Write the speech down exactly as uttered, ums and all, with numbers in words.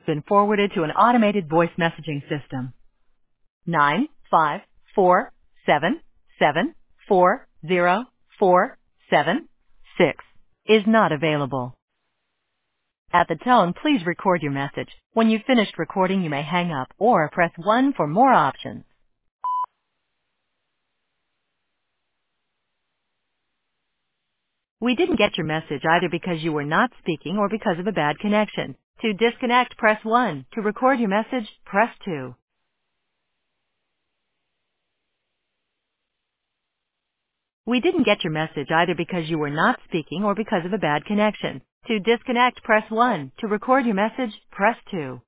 Been forwarded to an automated voice messaging system. Nine five four seven seven four zero four seven six is not available. At the tone, please record your message. When you've finished recording, you may hang up or press one for more options. We didn't get your message either because you were not speaking or because of a bad connection. To disconnect, press one. To record your message, press two. We didn't get your message either because you were not speaking or because of a bad connection. To disconnect, press one. To record your message, press two.